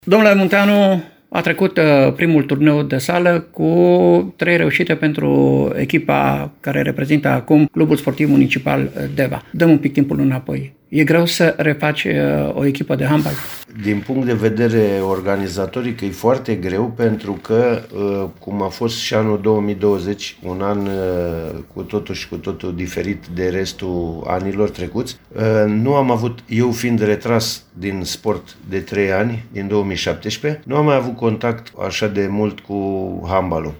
Domnule Munteanu a trecut primul turneu de sală cu 3 reușite pentru echipa care reprezintă acum Clubul Sportiv Municipal Deva. Dăm un pic timpul înapoi. E greu să refaci o echipă de handbal? Din punct de vedere organizatoric e foarte greu pentru că, cum a fost și anul 2020, un an cu totul diferit de restul anilor trecuți, nu am avut, eu fiind retras din sport de 3 ani, din 2017, nu am mai avut contact așa de mult cu handbalul.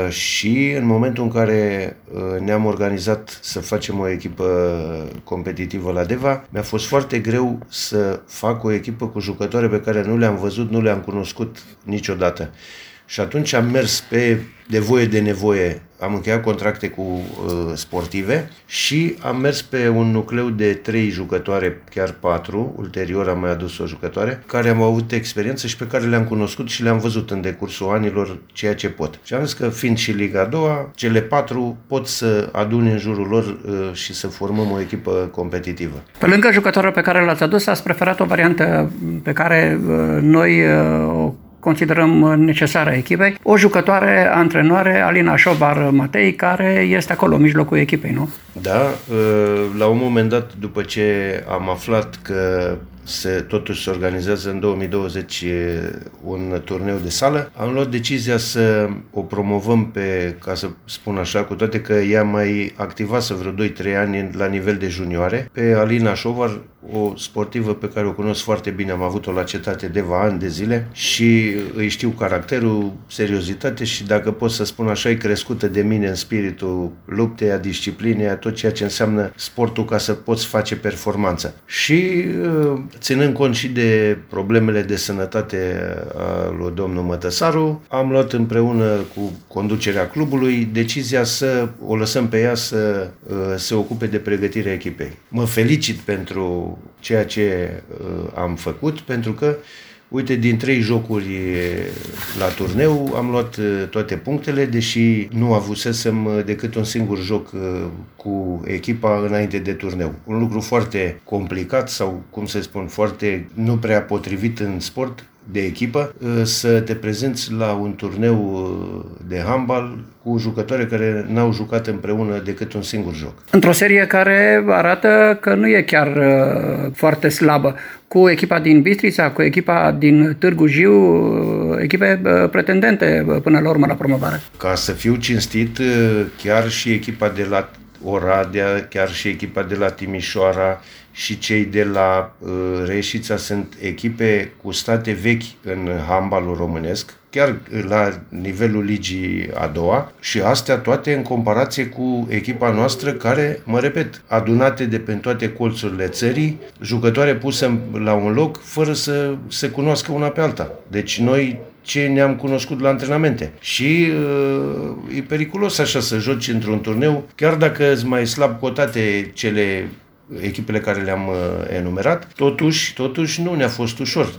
Și în momentul în care ne-am organizat să facem o echipă competitivă la Deva, mi-a fost foarte greu să fac o echipă cu jucătoare pe care nu le-am văzut, nu le-am cunoscut niciodată. Și atunci am mers de voie de nevoie, am încheiat contracte cu sportive și am mers pe un nucleu de 3 jucătoare, chiar 4, ulterior am mai adus o jucătoare, care am avut experiență și pe care le-am cunoscut și le-am văzut în decursul anilor ceea ce pot. Și am zis că, fiind și Liga a doua, cele 4 pot să adune în jurul lor și să formăm o echipă competitivă. Pe lângă jucătorul pe care l-ați adus, ați preferat o variantă pe care noi o considerăm necesară echipei, o jucătoare antrenoare, Alina Șobar Matei, care este acolo în mijlocul echipei, nu? Da, la un moment dat, după ce am aflat că totuși se organizează în 2020 un turneu de sală, am luat decizia să o promovăm ca să spun așa, cu toate că ea mai activase vreo 2-3 ani la nivel de junioare, pe Alina Șovar, o sportivă pe care o cunosc foarte bine, am avut-o la Cetate Deva ani de zile și îi știu caracterul, seriozitate și, dacă pot să spun așa, e crescută de mine în spiritul luptei, a disciplinei, a tot ceea ce înseamnă sportul ca să poți face performanță. Și ținând cont și de problemele de sănătate a lui domnul Mătăsaru, am luat împreună cu conducerea clubului decizia să o lăsăm pe ea să se ocupe de pregătirea echipei. Mă felicit pentru ceea ce am făcut, pentru că, uite, din 3 jocuri la turneu am luat toate punctele, deși nu avusesem decât un singur joc cu echipa înainte de turneu. Un lucru foarte complicat sau, cum să spun, foarte nu prea potrivit în sport de echipă, să te prezinți la un turneu de handbal cu jucătoare care n-au jucat împreună decât un singur joc. Într-o serie care arată că nu e chiar foarte slabă, cu echipa din Bistrița, cu echipa din Târgu Jiu, echipe pretendente până la urmă la promovare. Ca să fiu cinstit, chiar și echipa de la Oradea, chiar și echipa de la Timișoara și cei de la Reșița sunt echipe cu state vechi în handbalul românesc, chiar la nivelul ligii a doua, și astea toate în comparație cu echipa noastră care, mă repet, adunate de pe toate colțurile țării, jucătoare puse la un loc fără să se cunoască una pe alta. Deci noi ce ne-am cunoscut la antrenamente. Și e periculos așa să joci într-un turneu, chiar dacă îți mai slab cotate echipele care le-am enumerat, totuși nu ne-a fost ușor.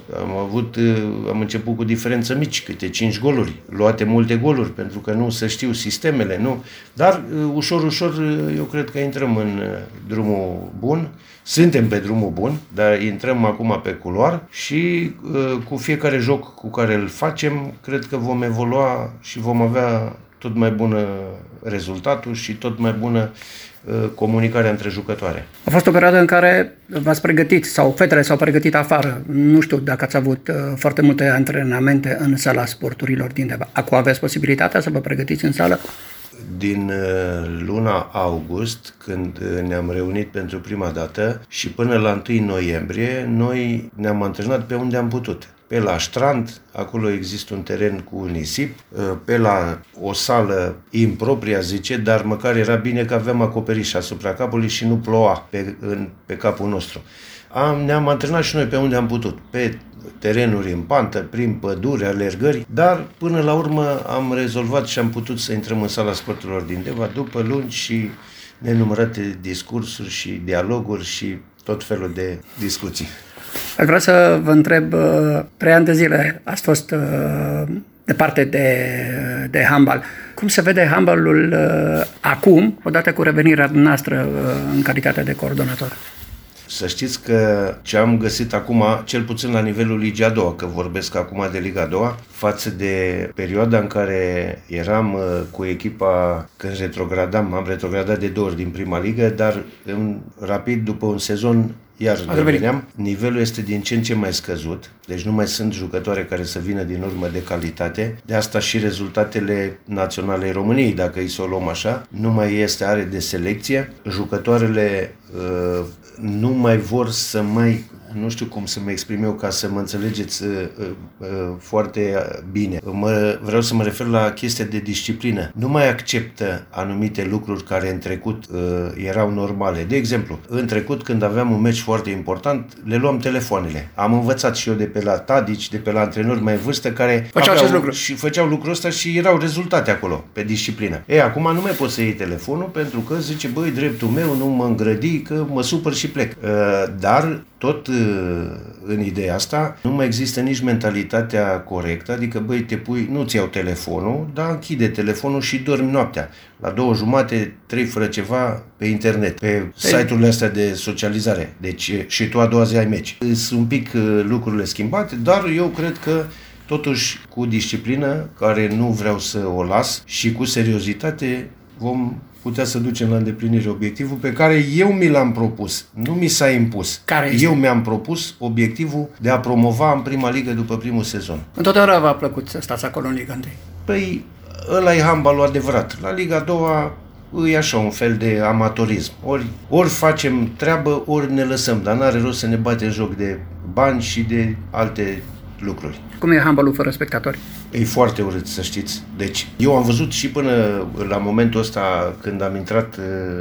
Am început cu diferență mici, câte 5 goluri, luate multe goluri, pentru că nu se știu sistemele, nu. Dar ușor, eu cred că intrăm în drumul bun. Suntem pe drumul bun, dar intrăm acum pe culoar și cu fiecare joc cu care îl facem, cred că vom evolua și vom avea tot mai bună rezultatul și tot mai bună comunicarea între jucătoare. A fost o perioadă în care v-ați pregătit sau fetele s-au pregătit afară. Nu știu dacă ați avut foarte multe antrenamente în sala sporturilor din Deva. Acum aveți posibilitatea să vă pregătiți în sală? Din luna august, când ne-am reunit pentru prima dată, și până la 1 noiembrie, noi ne-am antrenat pe unde am putut. Pe la strand, acolo există un teren cu nisip, pe la o sală improprie, zice, dar măcar era bine că aveam acoperiș asupra capului și nu ploua pe capul nostru. Ne-am antrenat și noi pe unde am putut, pe terenuri în pantă, prin pădure, alergări, dar până la urmă am rezolvat și am putut să intrăm în sala sporturilor din Deva după lungi și nenumărate discursuri și dialoguri și tot felul de discuții. Aș vrea să vă întreb, 3 ani de zile ați fost departe de handbal. Cum se vede handbalul acum, odată cu revenirea noastră în calitate de coordonator? Să știți că ce am găsit acum, cel puțin la nivelul Ligii a doua, că vorbesc acum de Liga a doua, față de perioada în care eram cu echipa când retrogradam, am retrogradat de 2 ori din prima ligă, dar rapid după un sezon iar reveneam, nivelul este din ce în ce mai scăzut, deci nu mai sunt jucătoare care să vină din urmă de calitate, de asta și rezultatele naționale României, dacă îi să o luăm așa, nu mai este are de selecție, jucătoarele nu mai vor să mai, nu știu cum să mă exprim eu ca să mă înțelegeți foarte bine. Vreau să mă refer la chestia de disciplină. Nu mai acceptă anumite lucruri care în trecut erau normale. De exemplu, în trecut când aveam un meci foarte important, le luam telefoanele. Am învățat și eu de pe la tadici, de pe la antrenori mai vârstă care făceau lucrul ăsta și erau rezultate acolo, pe disciplină. Acum nu mai poți să iei telefonul pentru că zice, băi, dreptul meu, nu mă îngrădi, că mă supăr și plec. Dar tot în ideea asta nu mai există nici mentalitatea corectă, adică băi, te pui, nu-ți iau telefonul, dar închide telefonul și dormi noaptea. La 2:30, 3 fără ceva pe internet, pe site-urile astea de socializare. Deci și tu a doua zi ai meci. Sunt un pic lucrurile schimbate, dar eu cred că totuși cu disciplină, care nu vreau să o las, și cu seriozitate vom putea să ducem la îndeplinire obiectivul pe care eu mi l-am propus. Nu mi s-a impus. Eu mi-am propus obiectivul de a promova în prima ligă după primul sezon. Întotdeauna v-a plăcut să stați acolo în Liga 1? Păi, ăla e handbalul adevărat. La Liga 2 e așa un fel de amatorism. Ori facem treabă, ori ne lăsăm, dar n-are rost să ne batem joc de bani și de alte lucruri. Cum e handbalul fără spectatori? E foarte urât, să știți. Deci, eu am văzut și până la momentul ăsta, când am intrat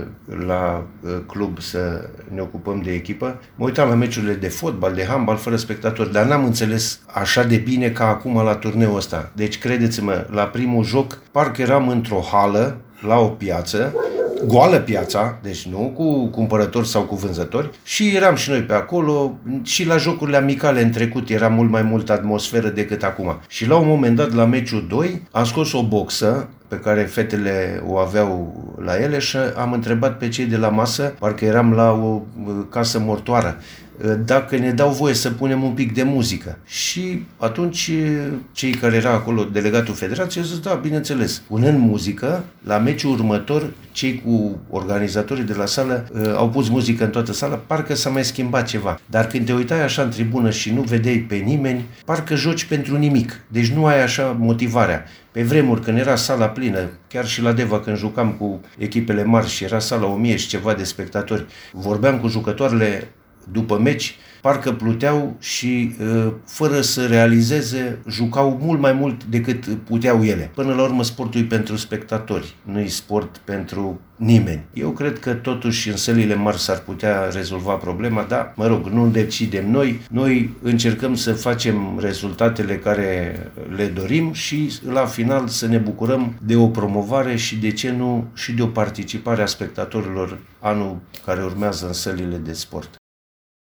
la club să ne ocupăm de echipă, mă uitam la meciurile de fotbal, de handbal, fără spectatori, dar n-am înțeles așa de bine ca acum la turneul ăsta. Deci, credeți-mă, la primul joc, parcă eram într-o hală, la o piață, goală piața, deci nu cu cumpărători sau cu vânzători, și eram și noi pe acolo, și la jocurile amicale în trecut era mult mai multă atmosferă decât acum. Și la un moment dat, la meciul 2, am scos o boxă pe care fetele o aveau la ele și am întrebat pe cei de la masă, parcă eram la o casă mortoară, dacă ne dau voie să punem un pic de muzică. Și atunci cei care erau acolo, delegatul federației, au zis, da, bineînțeles. Punând muzică, la meciul următor, cei cu organizatorii de la sală au pus muzică în toată sala, parcă s-a mai schimbat ceva. Dar când te uitai așa în tribună și nu vedeai pe nimeni, parcă joci pentru nimic. Deci nu ai așa motivarea. Pe vremuri, când era sala plină, chiar și la Deva, când jucam cu echipele mari și era sala 1000 și ceva de spectatori, vorbeam cu jucătoarele după meci, parcă pluteau și fără să realizeze, jucau mult mai mult decât puteau ele. Până la urmă, sportul e pentru spectatori, nu e sport pentru nimeni. Eu cred că totuși în sălile mari s-ar putea rezolva problema, dar, mă rog, nu decidem noi. Noi încercăm să facem rezultatele care le dorim și la final să ne bucurăm de o promovare și, de ce nu, și de o participare a spectatorilor anul care urmează în sălile de sport.